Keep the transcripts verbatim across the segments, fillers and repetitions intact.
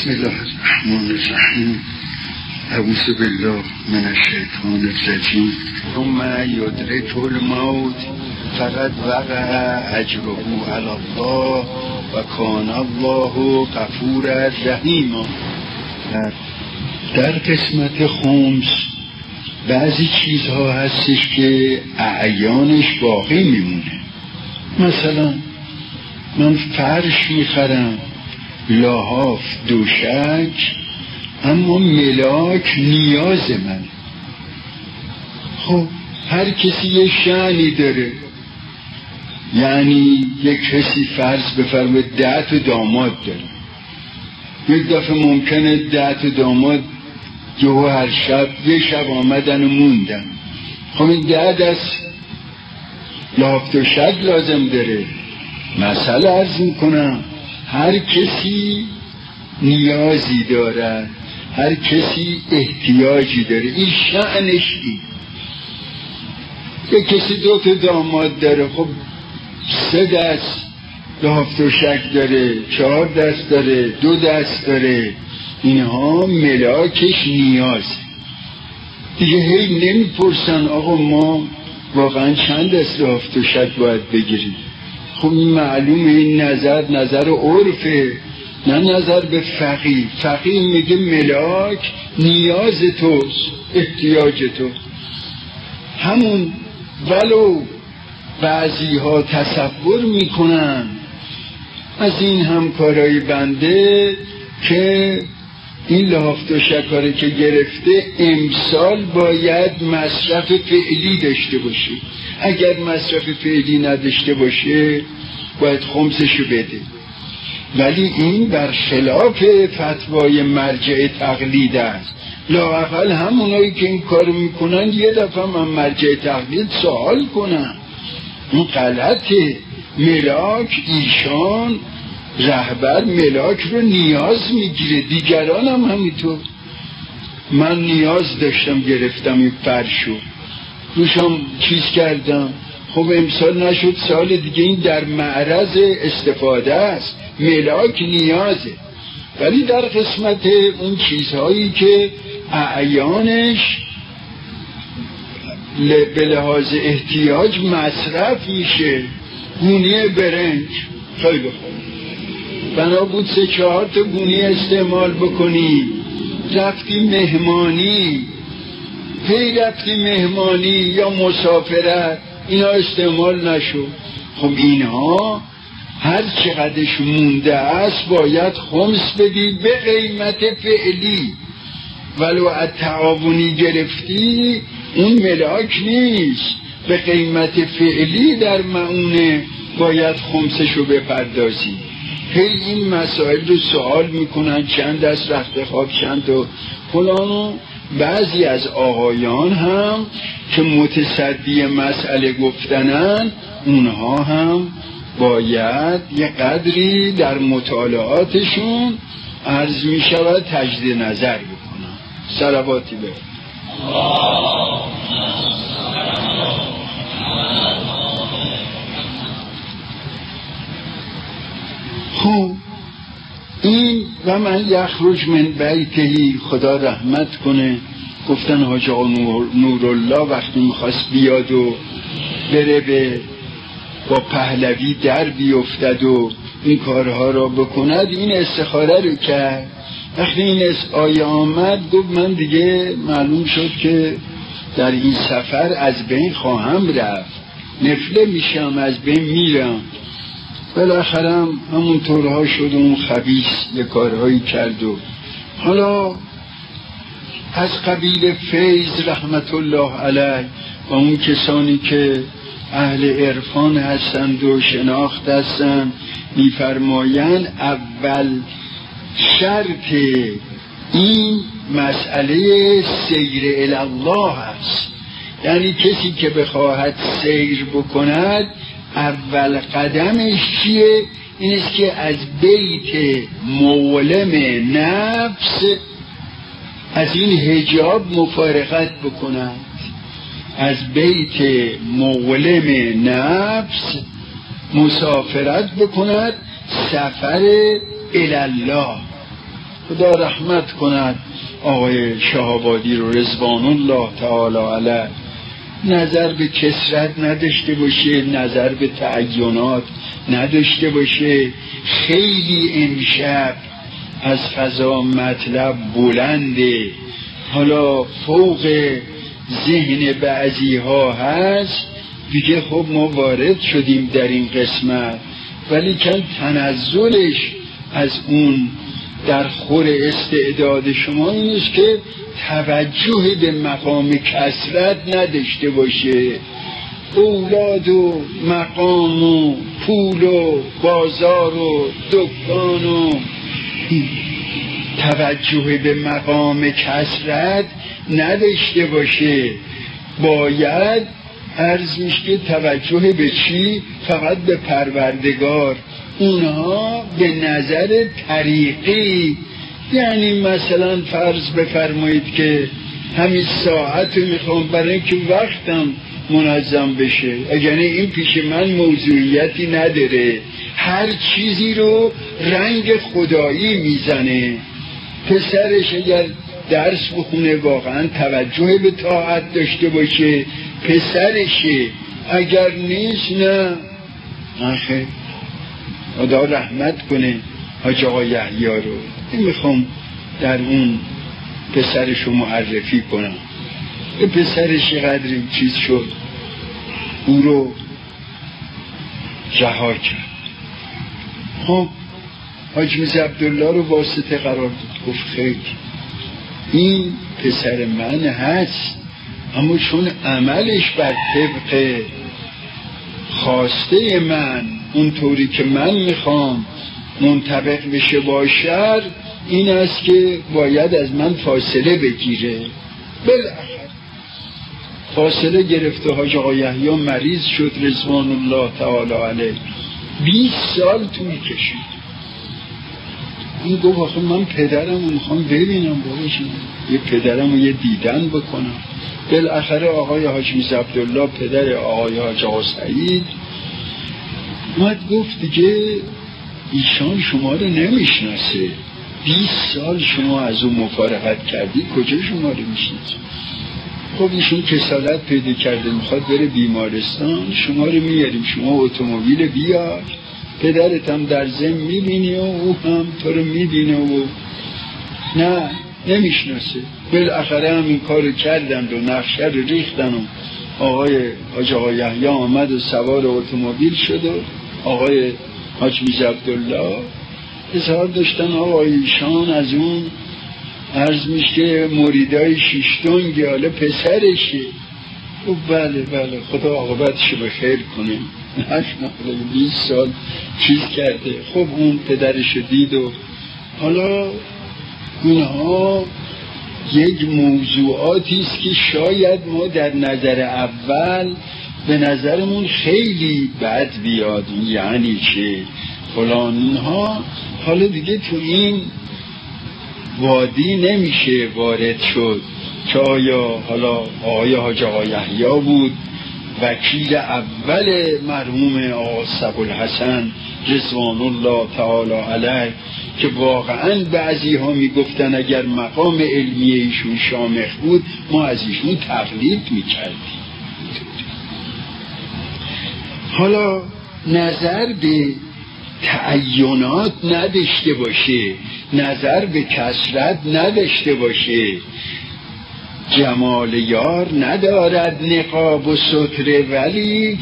بسم الله الرحمن الرحیم. اعوذ بالله من الشیطان الرجیم. ثم یدرک الموت فقد وقع اجره علی الله و کان الله غفورا رحیما. در قسمت خمس بعضی چیزها هستش که اعیانش باقی میمونه. مثلا من فرش میخرم، لحاف، دوشک، اما ملاک نیاز من. خب هر کسی یه شأنی داره. یعنی یک کسی فرض بفرمایید ده تا داماد داره، یک دفعه ممکنه ده تا داماد یهو هر شب یه شب آمدن و موندن. خب این ده دست لحاف دوشک لازم داره. مسئله عرض میکنم، هر کسی نیازی داره، هر کسی احتیاجی داره. این شأنش این. یک کسی دو تا داماد داره، خب سه دست لحاف دوشک داره، چهار دست داره، دو دست داره. اینها ملاکش نیازه دیگه. هی نمیپرسن آقا ما واقعا چند دست لحاف دوشک باید بگیریم. خب معلومه این نظر نظر عرفه، نه نظر به فقیه. فقیه میگه ملاک نیاز توست، احتیاج تو. همون ولو بعضی ها تصور میکنن از این همکارای بنده که این لحاف دوشکاره که گرفته امسال باید مصرف فعلی داشته باشه، اگر مصرف فعلی نداشته باشه باید خمسشو بده. ولی این برخلاف فتوای مرجع تقلید است. لااقل همونایی که این کارو میکنن یه دفعه من مرجع تقلید سوال کنم. این غلطه. ملاک ایشان رهبر ملاک رو نیاز میگیره، دیگران هم همینطور. من نیاز داشتم گرفتم این فرشو، روشم چیز کردم، خب امسال نشد، سال دیگه این در معرض استفاده است. ملاک نیازه. ولی در قسمت اون چیزهایی که اعیانش به لحاظ احتیاج مصرف میشه، گونی برنج خیلی خوب، بنا بود سه چهار تا گونی استعمال بکنی، رفتی مهمانی، هی رفتی مهمانی یا مسافرت، اینا استعمال نشد. خب اینها هر چقدرش مونده است باید خمس بدی به قیمت فعلی. ولو از تعاونی گرفتی اون ملاک نیست، به قیمت فعلی در معونه باید خمسشو بپردازی. هی این مسائل رو سوال میکنن، چند دست رخت خواب، چند تا فلانو. بعضی از آقایان هم که متصدی مسئله گفتنن، اونها هم باید یه قدری در مطالعاتشون عرض می شود تجدید نظر بکنن. صلواتی به خب این و من یخرج من بیتهی، خدا رحمت کنه، گفتن حاج آقا نورالله وقتی میخواست بیاد و بره به با پهلوی در بیفتد و این کارها را بکند، این استخاره رو کرد. وقتی این آیه آمد گفت من دیگه معلوم شد که در این سفر از بین خواهم رفت، نفله میشم، از بین میرم. بالاخره همون طورها شد، اون خبیث یه کارهایی کرد. و حالا از قبیل فیض رحمت الله علیه و اون کسانی که اهل عرفان هستند و شناخت هستند میفرمایند اول شرط این مسئله سیر الی الله است. یعنی کسی که بخواهد سیر بکند اول قدمش چیه؟ این است که از بیت مولم نفس، از این حجاب مفارقت بکند، از بیت مولم نفس مسافرت بکند، سفر الالله. خدا رحمت کند آقای شهابادی رو رضوان الله تعالی علیه، نظر به کثرت نداشته باشه، نظر به تعینات نداشته باشه. خیلی امشب از فضا مطلب بلنده، حالا فوق ذهن بعضی ها هست دیگه. خب ما وارد شدیم در این قسمت، ولی کن تنزلش از اون در خور استعداد شما این است که توجه به مقام کثرت نداشته باشه. اولاد و مقام و پول و بازار و دکان و توجه به مقام کثرت نداشته باشه. باید عرض میشه که توجه به چی؟ فقط به پروردگار. اونها به نظر طریقی، یعنی مثلا فرض بفرمایید که همین ساعت رو میخوام برای اینکه وقتم منظم بشه، اگر این پیش من موضوعیتی نداره، هر چیزی رو رنگ خدایی میزنه. پسرش اگر درس بخونه واقعا توجه به طاعت داشته باشه پسرشه، اگر نیست نه. آخه خدا رحمت کنه حاج آقا یحیی رو. این میخوام در اون پسرش رو معرفی کنم. به پسرش قدر این چیز شد، او رو رها کرد. خب حاج میرزا عبدالله رو واسطه قرار داد، گفت خیلی این پسر من هست، اما چون عملش بر طبق خواسته من اونطوری که من میخوام منطبق بشه باشد، این است که باید از من فاصله بگیره. بالاخره فاصله گرفته. حاج آقا یحیی مریض شد رضوان الله تعالی علیه، بیست سال طول کشید. این گفت آخه من پدرم رو میخوام ببینم، باباشم یه پدرم رو یه دیدن بکنم. بالاخره آقای حاج میرزا عبدالله پدر آقای حاج آقا سعید اومد گفت دیگه ایشان شما رو نمیشناسه، بیست سال شما از اون مفارقت کردی، کجا شما رو میشناسه؟ خب ایشون کسالت پیدا کرده میخواد بره بیمارستان، شما رو میاریم، شما اتومبیل بیار، پدرت هم در ضمن میبینی و او هم تو رو میبینه و نه نمیشناسه. بالاخره هم این کارو کردند و نقشه رو ریختن و آقای حاج آقا یحیی آمد و سوار اتومبیل شد و آقای حاج میرزا عبدالله اظهار داشتن آقا ایشان از اون عرض میشه که مریدای شیشتونگی، حالا پسرشه. خب بله بله خدا عاقبتش به خیر کنه. نشناخته بیست سال چیز کرده. خب اون پدرش دید و حالا اونها یک موضوعاتی است که شاید ما در نظر اول به نظرمون خیلی بد بیاد، یعنی چه فلان اینها، حالا دیگه تو این وادی نمیشه وارد شد. که آیا حالا آقای حاج آقا یحیی بود وکیل اول مرحوم آقا ابوالحسن رضوان الله تعالی علیه، که واقعا بعضی ها میگفتن اگر مقام علمی ایشون شامخ بود ما از ایشون تقلید میکردیم. حالا نظر به تعینات نداشته باشه، نظر به کثرت نداشته باشه. جمال یار ندارد نقاب و ستره، ولی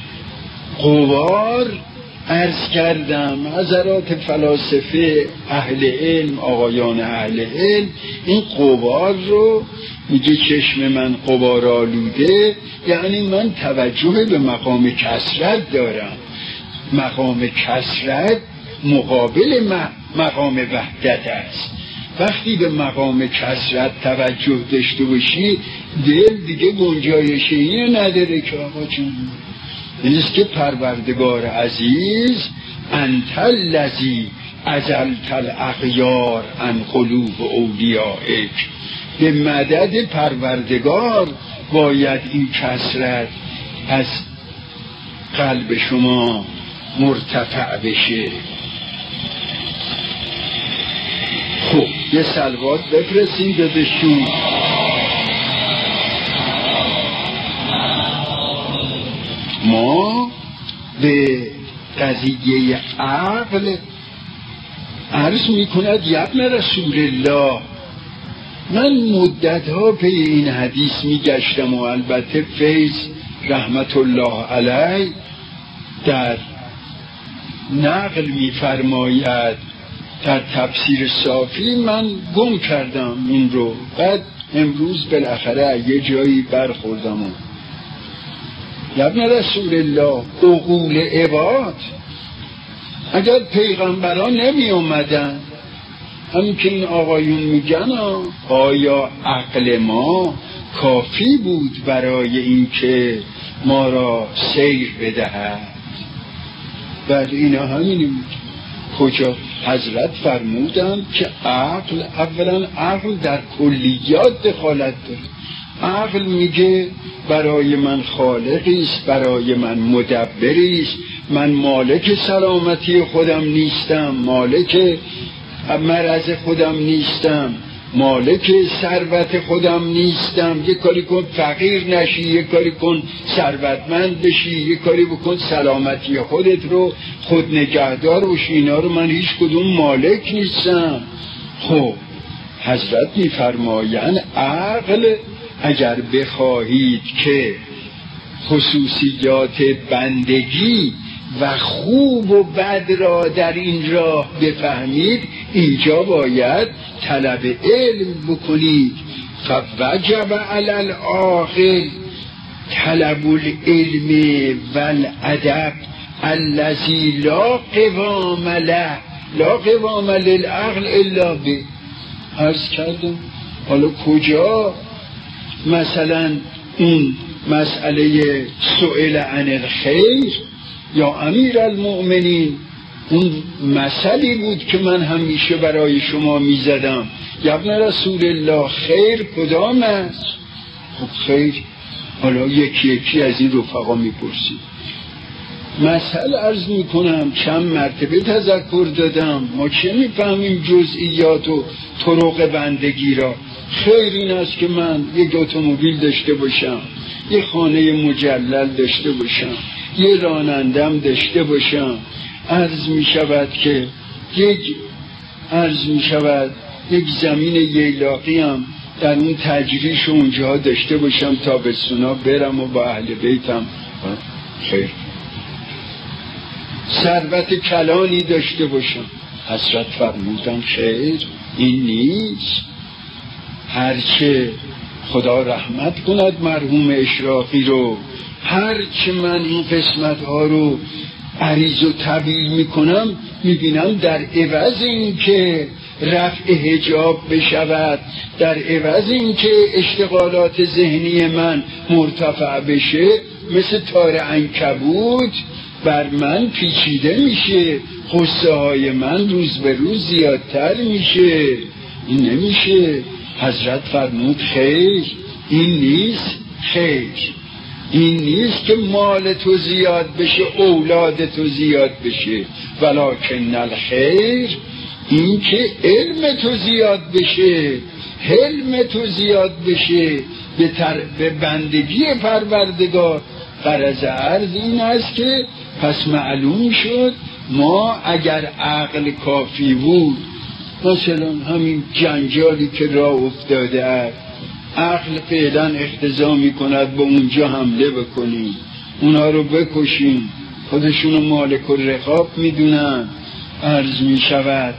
قوار عرض کردم حضرات فلاسفه اهل علم، آقایان اهل علم این قوار رو میگه چشم من قوار آلوده، یعنی من توجه به مقام کثرت دارم. مقام کثرت مقابل مقام وحدت است. وقتی به مقام کثرت توجه داشته باشی دل دیگه گنجایش اینو نداره که آقا جون اینست که پروردگار عزیز انت الذی ازلت الاغیار عن قلوب اولیائک، به مدد پروردگار باید این کثرت از قلب شما مرتفع بشه. خب یه سلوات بفرستیم بهشون. ما به قضیه عقل عرض میکند یبن رسول الله، من مدتها پی این حدیث میگشتم و البته فیض رحمت الله علیه در نقل میفرماید در تفسیر صافی، من گم کردم این رو، بعد امروز بالاخره یه جایی برخوردم و ابن رسول الله عقول عباد اگر پیغمبران نمی اومدن، همین که این آقایون میگن آیا عقل ما کافی بود برای اینکه ما را سیر بدهد؟ بعد اینا همینی بود. کجا حضرت فرمودند که عقل، اولا عقل در کلیات دخالت داره. عقل میگه برای من خالقی است، برای من مدبری است، من مالک سلامتی خودم نیستم، مالک مرض خودم نیستم، مالک ثروت خودم نیستم. یه کاری کن فقیر نشی، یه کاری کن ثروتمند بشی، یه کاری بکن سلامتی خودت رو خود نگهدار باشی. اینا رو من هیچ کدوم مالک نیستم. خب حضرت میفرمایند عقل اگر بخواهید که خصوصیات بندگی و خوب و بد را در این راه بفهمید، اینجا باید طلب علم بکنید. فوجب علی العاقل طلب العلم والادب الذی لا قوام له، لا قوام للعقل الا به. عرض کردم حالا کجا مثلا این مسئله سئل عن الخیر یا امیر المؤمنین، اون مسئله بود که من همیشه برای شما میزدم، ابن رسول الله خیر کدام است؟ خب خیر، حالا یکی یکی از این رفقا میپرسید. مسئله عرض میکنم چند مرتبه تذکر دادم، ما چه میفهمیم جزئیات و طرق بندگی را؟ خیر این است که من یک اتومبیل داشته باشم، یک خانه مجلل داشته باشم، یه رانندم داشته باشم، عرض می شود که یک عرض می شود یک زمین ییلاقی هم در اون تجریش اونجا داشته باشم تا به سنا برم و با اهل بیتم. خیر. ثروت کلانی داشته باشم. حضرت فرمودن خیر این نیست. هرچه خدا رحمت کند مرحوم اشراقی رو، هرچه من این قسمت ها رو عریض و طویل میکنم، میبینم در عوض این که رفع حجاب بشود، در عوض این که اشتغالات ذهنی من مرتفع بشه، مثل تار عنکبوت بر من پیچیده میشه، غصه های من روز به روز زیادتر میشه. این نمیشه. حضرت فرمود خیر این نیست. خیر این نیست که مال تو زیاد بشه، اولاد تو زیاد بشه، ولکن الخیر این که علم تو زیاد بشه، حلم تو زیاد بشه به, تر... به بندگی پروردگار. غرض عرض این است که پس معلوم شد ما اگر عقل کافی بود، مثلا همین جنجالی که راه افتاده است، عقل فعلا اقتضا می کند به اونجا حمله بکنیم، اونا رو بکشیم، خودشونو مالک و رقاب می دونن. عرض می شود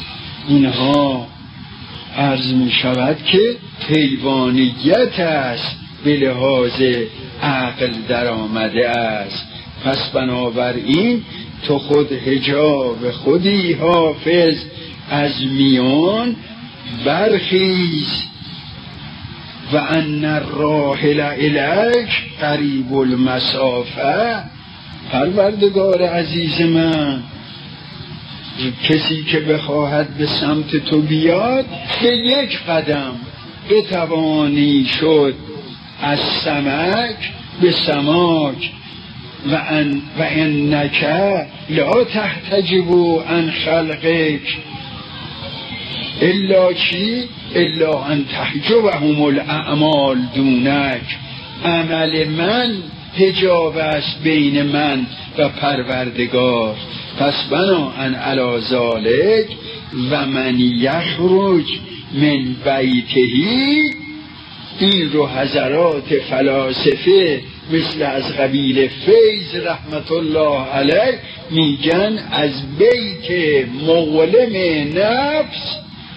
اینها عرض می شود که حیوانیت است به لحاظ عقل در آمده است. پس بنابراین تو خود حجاب خودی حافظ، از میان برخیز و ان الراحل الیک قریب المسافه. پروردگار عزیز من، کسی که بخواهد به سمت تو بیاد به یک قدم بتوانی شد از سمک به سماک. و ان و انک لا تحتجب عن خلقک، الا چی؟ الا ان تحجبهم الاعمال دونک، عمل من حجاب است بین من و پروردگار. پس بناهن علی ذالک و من یخرج من بیتهی، این رو حضرات فلاسفه مثل از قبیل فیض رحمت الله علیه میگن از بیت مغلم نفس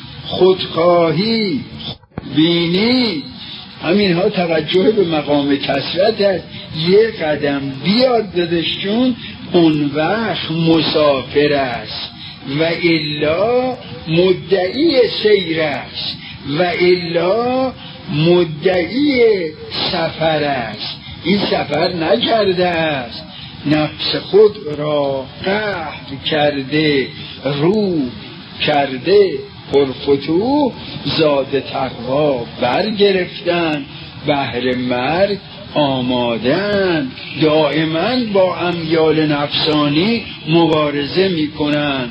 خودخواهی بینی، همین ها توجه به مقام کثرت است. یه قدم بیاد دادشون اون وقت مسافر است و الا مدعی سیر است و الا مدعی سفر است. این سفر نکرده است، نفس خود را قهر کرده، رو کرده پرفتوح، زاد تقوا برگرفتن، بهر مرگ آمادن، دائما با امیال نفسانی مبارزه میکنن.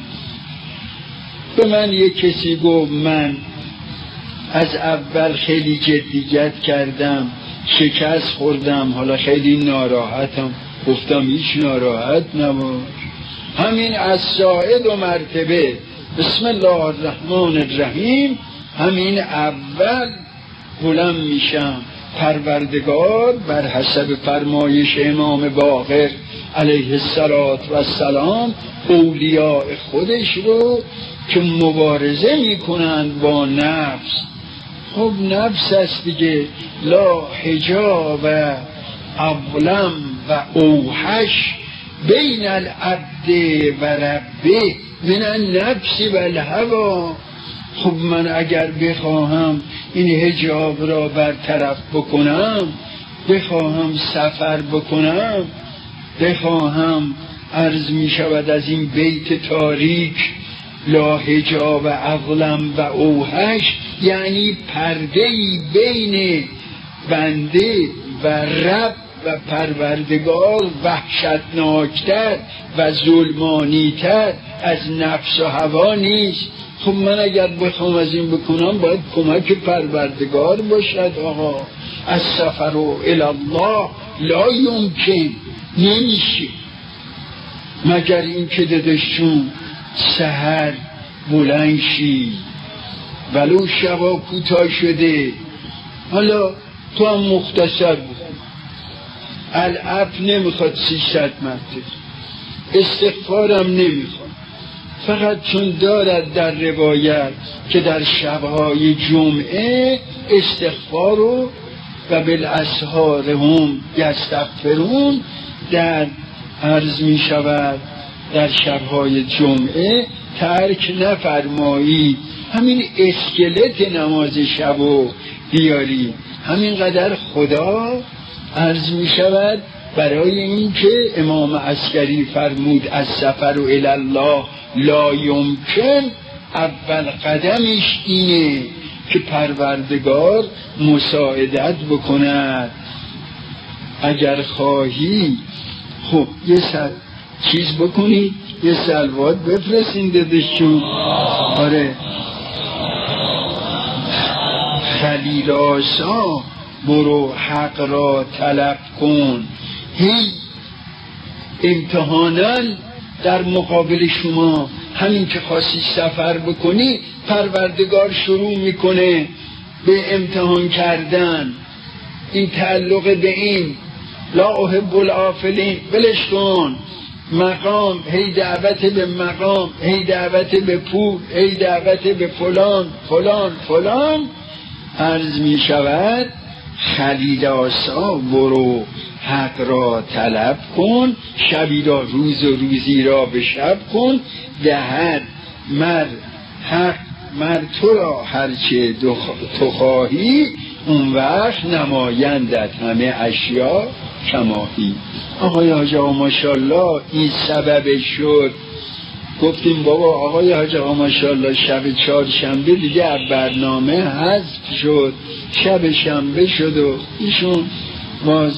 به من یک کسی گفت من از اول خیلی جدیت کردم، شکست خوردم، حالا خیلی ناراحتم. گفتم هیچ ناراحت نباش، همین از صاعد و مرتبه بسم الله الرحمن الرحیم همین اول بلند میشم. پروردگار بر حسب فرمایش امام باقر علیه السلام اولیاء خودش رو که مبارزه میکنند با نفس. خب نفس است دیگه، لا حجاب اظلم و اوحش بین العبد و ربه من النفس و الهوی. خب من اگر بخواهم این حجاب را برطرف بکنم، بخواهم سفر بکنم، بخواهم عرض می شود از این بیت تاریک لا حجاب اظلم و اوحش، یعنی پرده‌ای بین بنده و رب و پروردگار وحشتناکتر و ظلمانیتر از نفس و هوا نیست. خب من اگر بخوام از این بکنم باید کمک پروردگار باشد. آقا از سفر و الله لا یمکن، نمیشه مگر این که دادشون سحر بلند شی ولو شبا کوتاه شده. حالا تو هم مختصر بود، العب نمیخواد سیصد مرتبه، استغفارم نمیخواد، فقط چون دارد در روایت که در شبهای جمعه استغفار و بالاسحار هم یستغفرون در عرض می شود در شبهای جمعه ترک نفرمایی. همین اسکلت نماز شبو بیاری، همین قدر خدا عرض می شود برای این که امام عسکری فرمود از سفر و الله لا یمکن، اول قدمش اینه که پروردگار مساعدت بکند. اگر خواهی خب یه سر چیز بکنی، یه سلوات بفرستین دادشون. آره خلیل آسا برو حق را طلب کن. هی امتحانا در مقابل شما همین که خواستی سفر بکنی، پروردگار شروع میکنه به امتحان کردن. این تعلق به این لا احب العافلین، بلش کن. مقام، هی دعوت به مقام، هی دعوت به پول، هی دعوت به فلان فلان فلان. عرض می شود خلیل آسا برو حق را طلب کن، شبی را روز و روزی را به شب کن، دهد مر حق مر تو را هرچه تو خواهی، اون وقت نمایندت همه اشیا کماهی. آقای حاج آقا ماشاءالله این سبب شد. گفتیم بابا آقای حاج آقا ماشاءالله شب چهارشنبه دیگه از برنامه حذف شد، شب شنبه شد و ایشون باز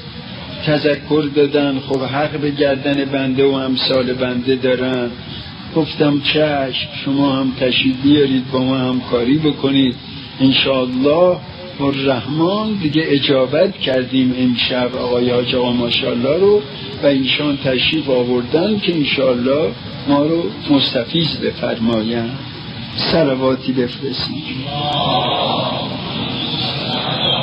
تذکر دادن. خب حق به گردن بنده و امثال بنده دارن، گفتم چشم، شما هم تشریف بیارید با ما همکاری بکنید انشاءالله. الرحمن دیگه اجابت کردیم امشب آقای حاج آقا ماشاءالله رو و ایشان تشریف آوردن که انشاءالله ما رو مستفیض بفرمایند. صلواتی بفرستید.